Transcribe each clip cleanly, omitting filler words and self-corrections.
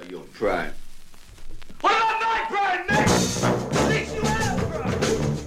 Your pride. What about my pride, Nick? Thinks you have pride.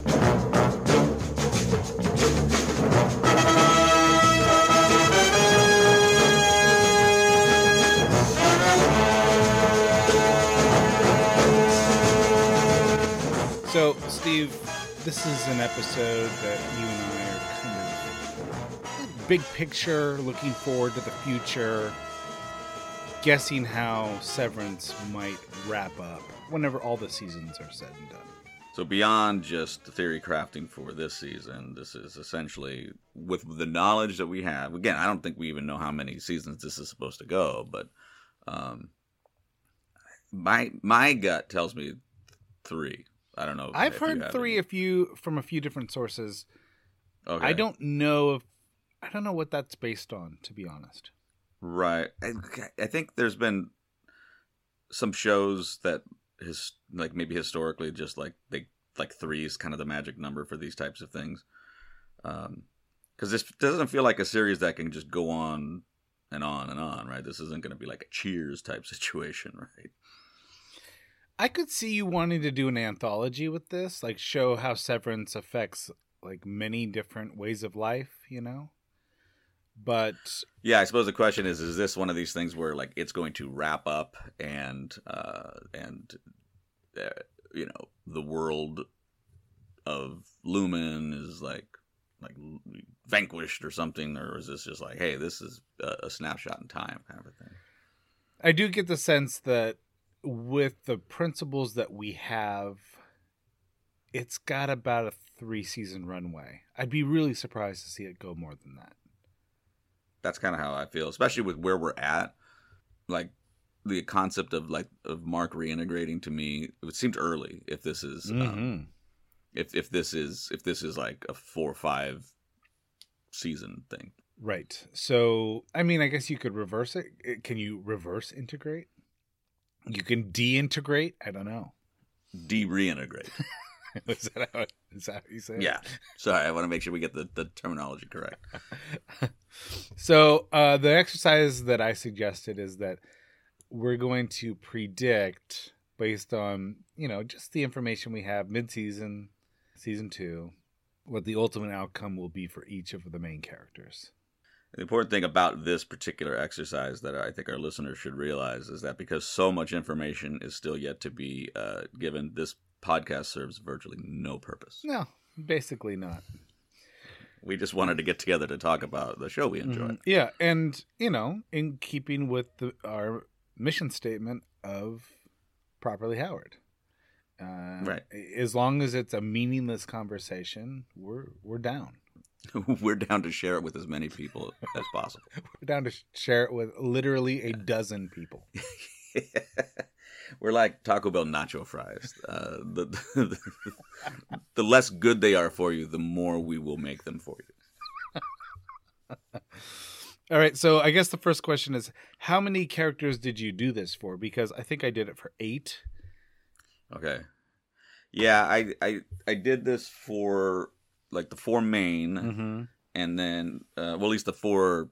So, Steve, this is an episode that you and I are kind of big picture, looking forward to the future, guessing how Severance might wrap up whenever all the seasons are said and done. So beyond just theory crafting for this season, this is essentially, with the knowledge that we have, again, I don't think we even know how many seasons this is supposed to go, but my gut tells me 3. I don't know. I've heard 3 from a few different sources. Okay. I don't know what that's based on, to be honest. Right. I think there's been some shows that maybe historically just like 3 is kind of the magic number for these types of things. Because this doesn't feel like a series that can just go on and on and on, right? This isn't going to be like a Cheers type situation, right? I could see you wanting to do an anthology with this, like show how Severance affects like many different ways of life, you know? But yeah, I suppose the question is this one of these things where like it's going to wrap up and you know, the world of Lumen is like vanquished or something, or is this just like, hey, this is a snapshot in time kind of a thing? I do get the sense that with the principles that we have, it's got about a 3-season runway. I'd be really surprised to see it go more than that. That's kind of how I feel, especially with where we're at. Like the concept of Mark reintegrating, to me, it seemed early. If this is if this is like a 4 or 5 season thing, right? So I mean, I guess you could reverse it. Can you reverse integrate? You can deintegrate. I don't know. De-reintegrate. Is that how you say it? Yeah. Sorry, I want to make sure we get the terminology correct. So the exercise that I suggested is that we're going to predict, based on, you know, just the information we have mid-season, season 2, what the ultimate outcome will be for each of the main characters. The important thing about this particular exercise that I think our listeners should realize is that because so much information is still yet to be given, this podcast serves virtually no purpose. No, basically not. We just wanted to get together to talk about the show we enjoy. Mm-hmm. Yeah, and, you know, in keeping with our mission statement of Properly Howard. Right. As long as it's a meaningless conversation, we're down. We're down to share it with as many people as possible. We're down to share it with literally a dozen people. We're like Taco Bell nacho fries. The less good they are for you, the more we will make them for you. All right, so I guess the first question is, how many characters did you do this for? Because I think I did it for 8. Okay. Yeah, I did this for like the 4 main, and then well, at least the 4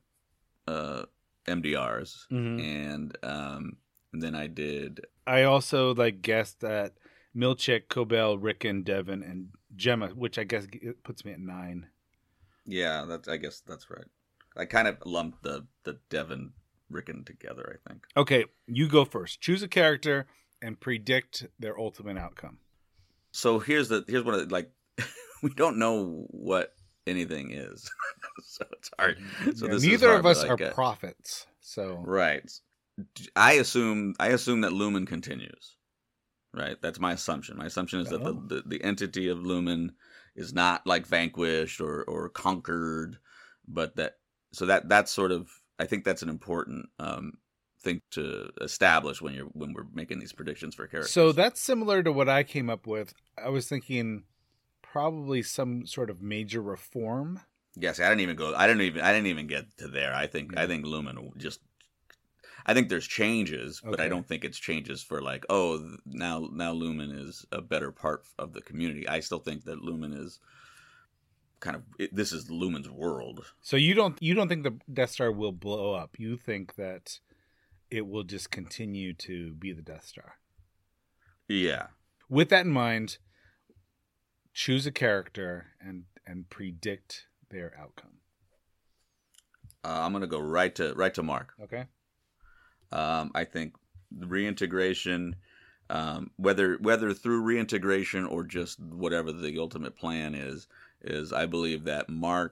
MDRs, and then I did. I also guessed at Milchick, Cobell, Rickon, Devin, and Gemma, which I guess puts me at 9. Yeah, I guess that's right. I kind of lumped the Devin Rickon together, I think. Okay, you go first. Choose a character and predict their ultimate outcome. So here's what we don't know what anything is, so it's hard. So Yeah, this neither is of us hard, are prophets, so right. I assume that Lumen continues. Right, that's my assumption. My assumption is that the entity of Lumen is not like vanquished or conquered, but that's sort of, I think that's an important thing to establish when we're making these predictions for characters. So that's similar to what I came up with. I was thinking probably some sort of major reform. Yes, I didn't even get to there. I think Lumen just, I think there's changes, but I don't think it's changes for like, oh, now Lumen is a better part of the community. I still think that Lumen is kind of, this is Lumen's world. So you don't think the Death Star will blow up. You think that it will just continue to be the Death Star. Yeah. With that in mind, choose a character and predict their outcome. I'm gonna go right to Mark. Okay. I think the reintegration, whether through reintegration or just whatever the ultimate plan is I believe that Mark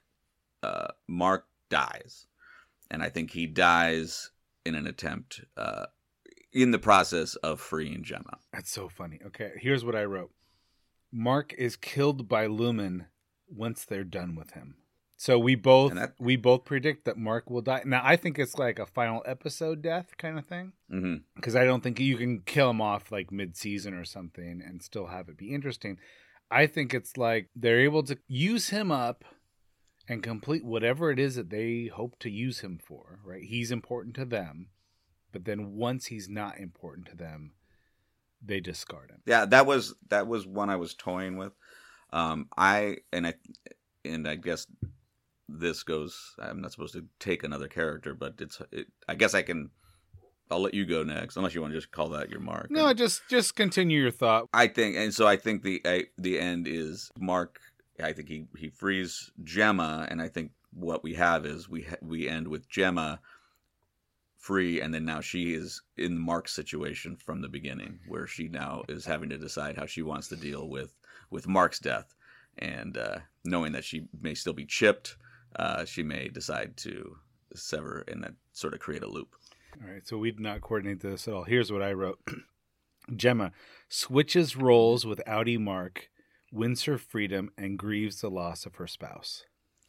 dies, and I think he dies in an attempt in the process of freeing Gemma. That's so funny. Okay, here's what I wrote. Mark is killed by Lumen once they're done with him. So we both predict that Mark will die. Now I think it's like a final episode death kind of thing, because I don't think you can kill him off like mid-season or something and still have it be interesting. I think it's like they're able to use him up and complete whatever it is that they hope to use him for. Right? He's important to them, but then once he's not important to them, they discard him. Yeah, that was one I was toying with. I guess this goes. I'm not supposed to take another character, but I guess I'll let you go next, unless you want to just call that your Mark. No, just continue your thought. I think the end is Mark. I think he frees Gemma, and I think what we have is we end with Gemma free, and then now she is in Mark's situation from the beginning, where she now is having to decide how she wants to deal with Mark's death, and knowing that she may still be chipped, she may decide to sever and then sort of create a loop. All right, so we did not coordinate this at all. Here's what I wrote. Gemma switches roles with Audi Mark, wins her freedom, and grieves the loss of her spouse.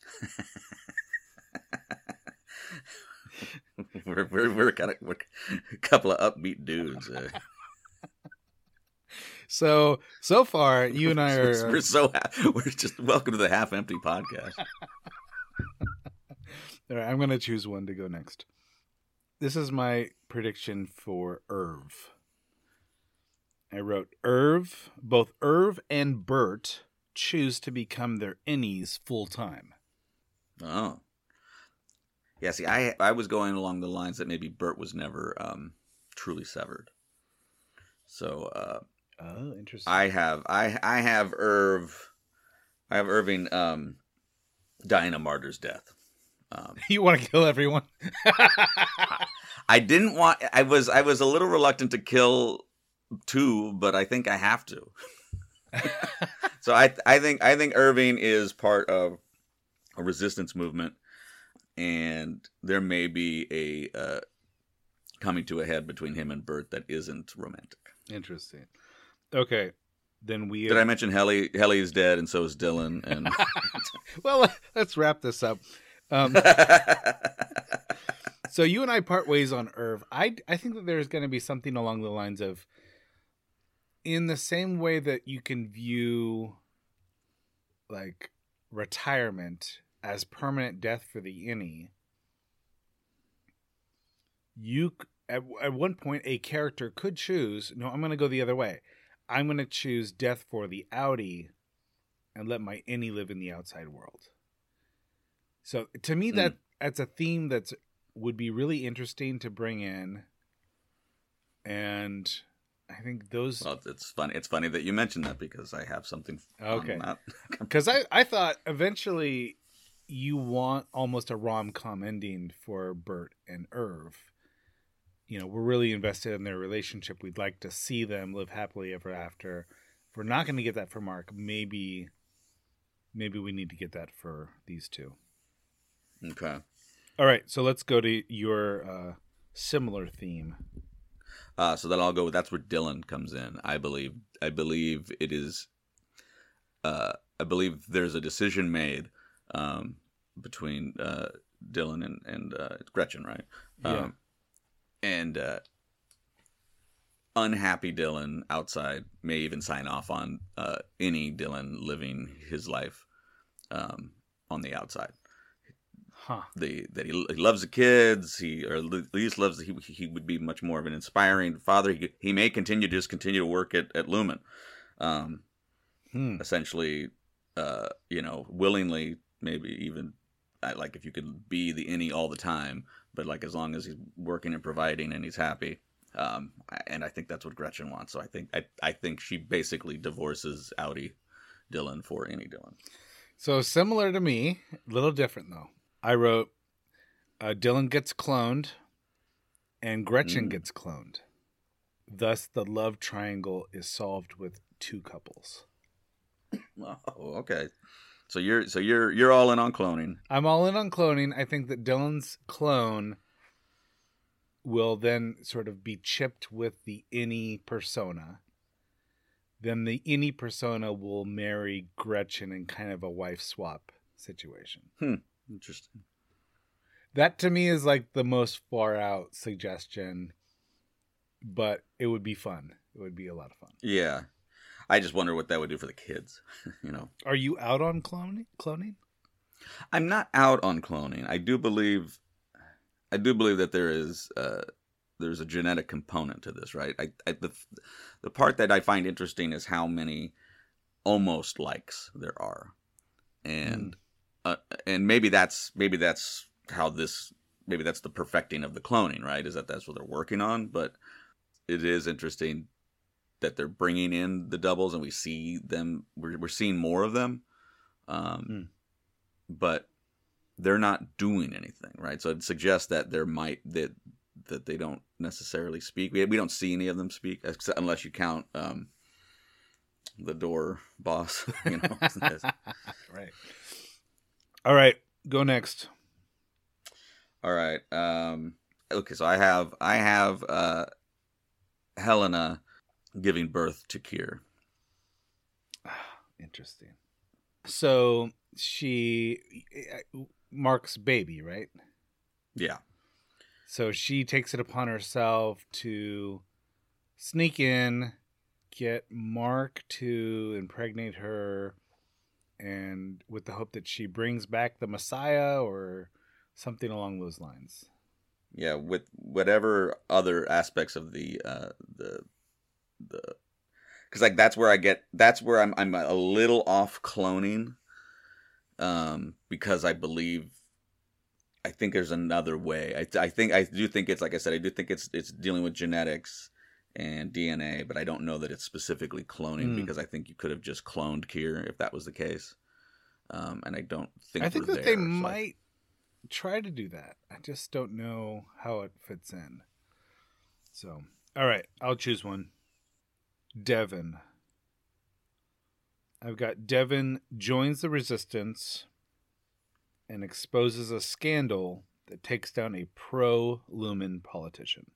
We're a couple of upbeat dudes. So far, you and I are... We're just welcome to the Half Empty podcast. All right, I'm going to choose one to go next. This is my prediction for Irv. I wrote, both Irv and Bert choose to become their innies full time. Oh. Yeah, see, I was going along the lines that maybe Bert was never truly severed. So, oh, interesting. I have Irving dying a martyr's death. You want to kill everyone? I didn't want. I was a little reluctant to kill two, but I think I have to. So I think Irving is part of a resistance movement, and there may be a coming to a head between him and Bert that isn't romantic. Interesting. Okay, then we... Did I mention Helly? Helly is dead, and so is Dylan. And well, let's wrap this up. So you and I part ways on Irv. I think that there's going to be something along the lines of, in the same way that you can view like retirement as permanent death for the innie, you at one point a character could choose, no, I'm going to go the other way. I'm going to choose death for the outie and let my innie live in the outside world. So to me, that's a theme that would be really interesting to bring in. And I think those... Well, it's funny. It's funny that you mentioned that, because I have something okay. on that. Because I thought eventually you want almost a rom-com ending for Bert and Irv. You know, we're really invested in their relationship. We'd like to see them live happily ever after. If we're not going to get that for Mark, maybe we need to get that for these two. Okay. All right, so let's go to your similar theme. So then I'll go with, that's where Dylan comes in. I believe it is. I believe there's a decision made between Dylan and Gretchen, right? Yeah. And unhappy Dylan outside may even sign off on any Dylan living his life on the outside. Huh. That he loves the kids, or at least loves. He would be much more of an inspiring father. He may continue to work at Lumen, essentially, willingly, maybe even like if you could be the innie all the time, but like as long as he's working and providing and he's happy. And I think that's what Gretchen wants. So I think she basically divorces Audi Dylan for any Dylan. So similar to me, a little different though. I wrote Dylan gets cloned and Gretchen gets cloned. Thus, the love triangle is solved with 2 couples. Oh, okay. So you're all in on cloning. I'm all in on cloning. I think that Dylan's clone will then sort of be chipped with the Innie persona. Then the Innie persona will marry Gretchen in kind of a wife swap situation. Interesting. That to me is like the most far out suggestion, but it would be fun. It would be a lot of fun. Yeah. I just wonder what that would do for the kids, you know. Are you out on cloning? I'm not out on cloning. I do believe that there's a genetic component to this, right? The part that I find interesting is how many almost likes there are, and maybe that's how this, maybe that's the perfecting of the cloning, right? Is that that's what they're working on? But it is interesting that they're bringing in the doubles, and we see them. We're seeing more of them, but they're not doing anything, right? So it suggests that there might that they don't necessarily speak. We don't see any of them speak, unless you count the door boss. You know, right. All right, go next. All right. Okay, so I have Helena giving birth to Keir. Interesting. So she Mark's baby, right? Yeah. So she takes it upon herself to sneak in, get Mark to impregnate her, and with the hope that she brings back the Messiah or something along those lines. Yeah, with whatever other aspects of the because like that's where I'm a little off cloning, because I think there's another way. I do think it's, like I said, I do think it's dealing with genetics and DNA, but I don't know that it's specifically cloning, because I think you could have just cloned Keir if that was the case. And I don't think I think that they might try to do that. I just don't know how it fits in. So, all right, I'll choose one. Devin. I've got Devin joins the resistance and exposes a scandal that takes down a pro-Lumen politician.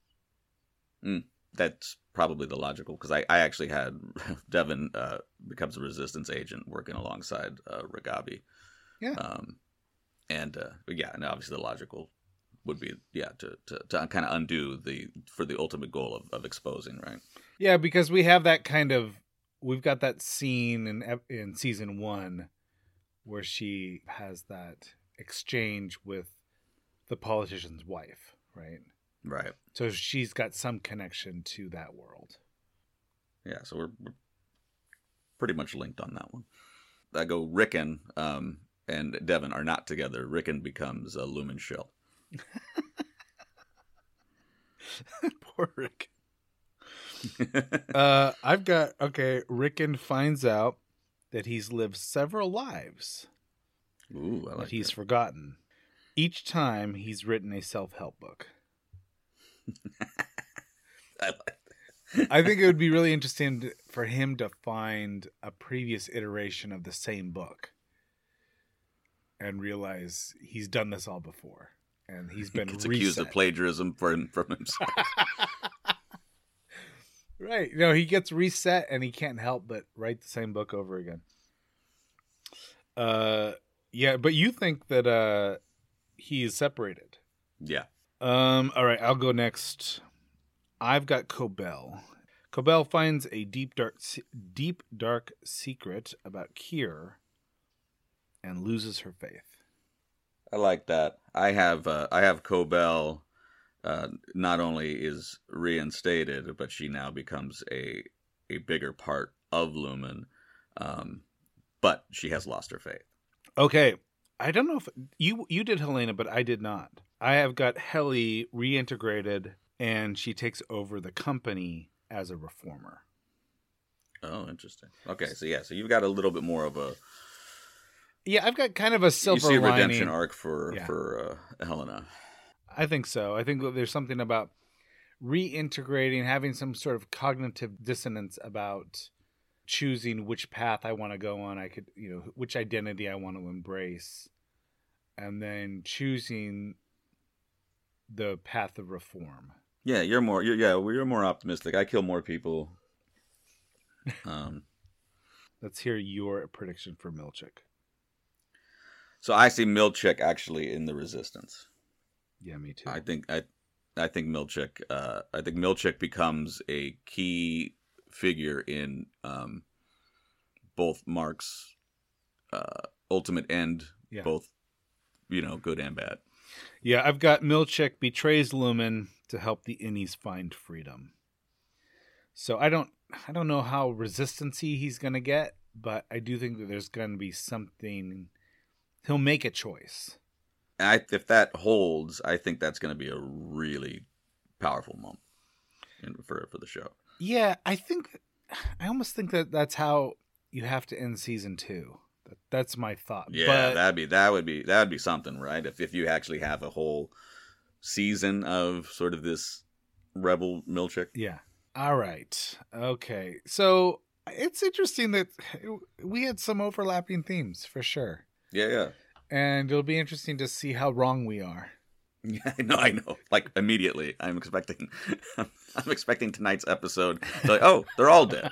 That's probably the logical, because I actually had Devin becomes a resistance agent working alongside Ragabi. Yeah. And obviously the logical would be to kind of undo for the ultimate goal of exposing, right? Yeah, because we've got that scene in season 1 where she has that exchange with the politician's wife, right? Right. So she's got some connection to that world. Yeah, so we're pretty much linked on that one. I go Rickon and Devin are not together. Rickon becomes a Lumen shill. Poor Rickon. I've got, Rickon finds out that he's lived several lives. Ooh, I like that he's that. forgotten. Each time he's written a self-help book. I like that. I think it would be really interesting for him to find a previous iteration of the same book and realize he's done this all before. And he's been accused of plagiarism from himself. Right. No, he gets reset and he can't help but write the same book over again. Yeah, but you think that he is separated. Yeah. All right, I'll go next. I've got Cobell. Cobell finds a deep dark secret about Keir and loses her faith. I like that. I have Cobell. Not only is reinstated, but she now becomes a bigger part of Lumen. But she has lost her faith. Okay, I don't know if you did Helena, but I did not. I have got Helly reintegrated, and she takes over the company as a reformer. Oh, interesting. Okay, so you've got a little bit more of a I've got kind of a silver lining. redemption arc for Helena. I think so. I think that there's something about reintegrating, having some sort of cognitive dissonance about choosing which path I want to go on. I could, which identity I want to embrace, and then choosing the path of reform. Yeah, you're more optimistic. I kill more people. Let's hear your prediction for Milchick. So I see Milchick actually in the Resistance. Yeah, me too. I think Milchick. I think Milchick becomes a key figure in both Mark's ultimate end, both good and bad. Yeah, I've got Milchick betrays Lumen to help the Innies find freedom. So I don't know how resistance-y he's going to get, but I do think that there's going to be something. He'll make a choice. If that holds, I think that's going to be a really powerful moment for the show. Yeah, I almost think that that's how you have to end season 2. That's my thought. Yeah, that would be something, right? If you actually have a whole season of sort of this rebel Milchick. Yeah. All right. Okay. So it's interesting that we had some overlapping themes for sure. Yeah. And it'll be interesting to see how wrong we are. Yeah, I know. Like immediately, I'm expecting tonight's episode. Like, oh, they're all dead.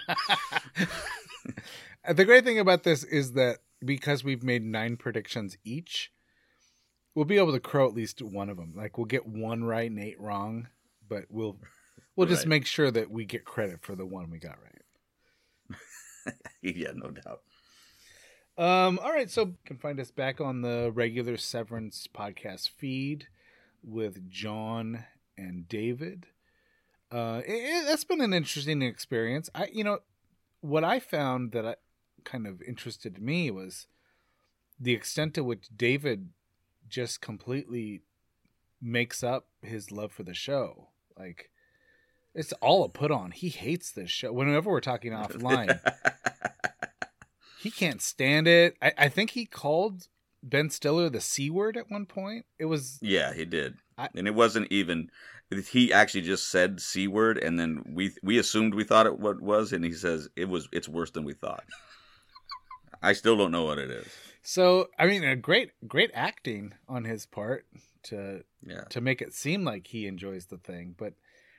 The great thing about this is that because we've made 9 predictions each, we'll be able to crow at least one of them. Like we'll get 1 right and 8 wrong, but we'll just make sure that we get credit for the one we got right. Yeah, no doubt. All right, so you can find us back on the regular Severance podcast feed with John and David. That's been an interesting experience. What I found that kind of interested me was the extent to which David just completely makes up his love for the show. Like, it's all a put on. He hates this show. Whenever we're talking offline, he can't stand it. I think he called Ben Stiller the C word at one point. It was... Yeah, he did. And it wasn't even... He actually just said C word, and then we assumed we thought it what was, and he says it's worse than we thought. I still don't know what it is. So, I mean, a great acting on his part to make it seem like he enjoys the thing, but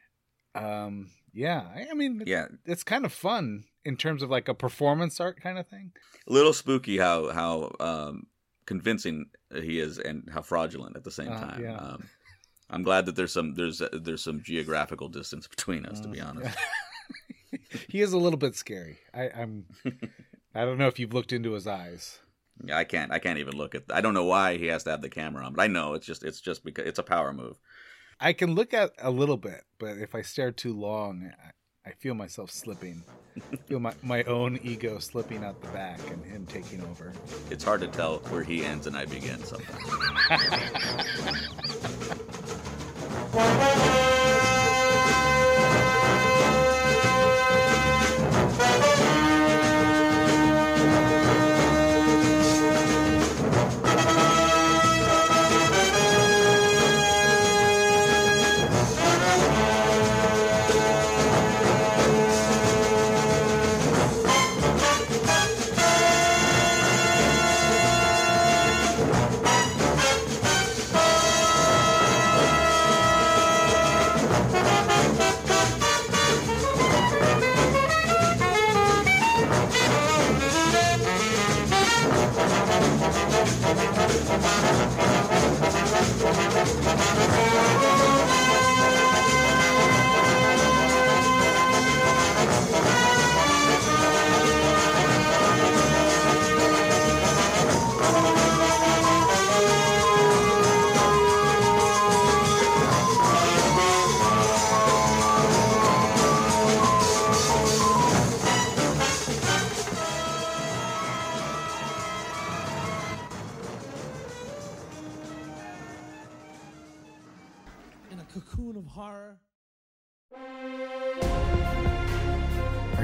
it's kind of fun in terms of like a performance art kind of thing. A little spooky how convincing he is and how fraudulent at the same time. Yeah. I'm glad that there's some geographical distance between us, to be honest. He is a little bit scary. I don't know if you've looked into his eyes. Yeah, I can't even look at. I don't know why he has to have the camera on, but I know it's just because it's a power move. I can look at a little bit, but if I stare too long, I feel myself slipping. I feel my own ego slipping out the back and him taking over. It's hard to tell where he ends and I begin sometimes.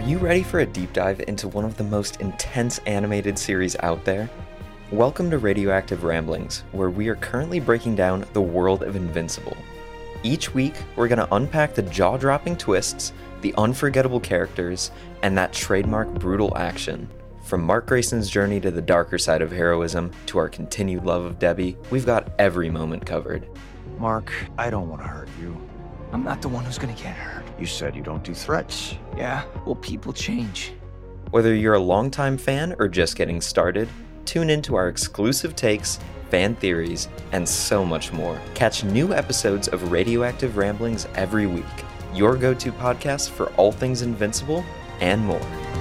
you ready for a deep dive into one of the most intense animated series out there? Welcome to Radioactive Ramblings, where we are currently breaking down the world of Invincible. Each week, we're going to unpack the jaw-dropping twists, the unforgettable characters, and that trademark brutal action. From Mark Grayson's journey to the darker side of heroism, to our continued love of Debbie, we've got every moment covered. Mark, I don't want to hurt you. I'm not the one who's gonna get hurt. You said you don't do threats. Yeah, well, people change. Whether you're a longtime fan or just getting started, tune into our exclusive takes, fan theories, and so much more. Catch new episodes of Radioactive Ramblings every week, your go-to podcast for all things Invincible and more.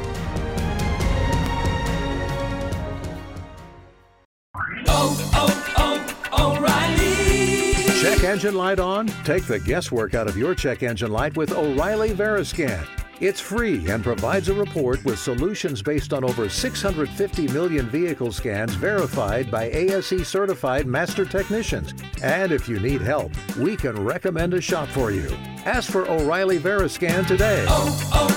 O'Reilly. Check engine light on? Take the guesswork out of your check engine light with O'Reilly Veriscan. It's free and provides a report with solutions based on over 650 million vehicle scans verified by ASE certified master technicians. And if you need help, we can recommend a shop for you. Ask for O'Reilly Veriscan today.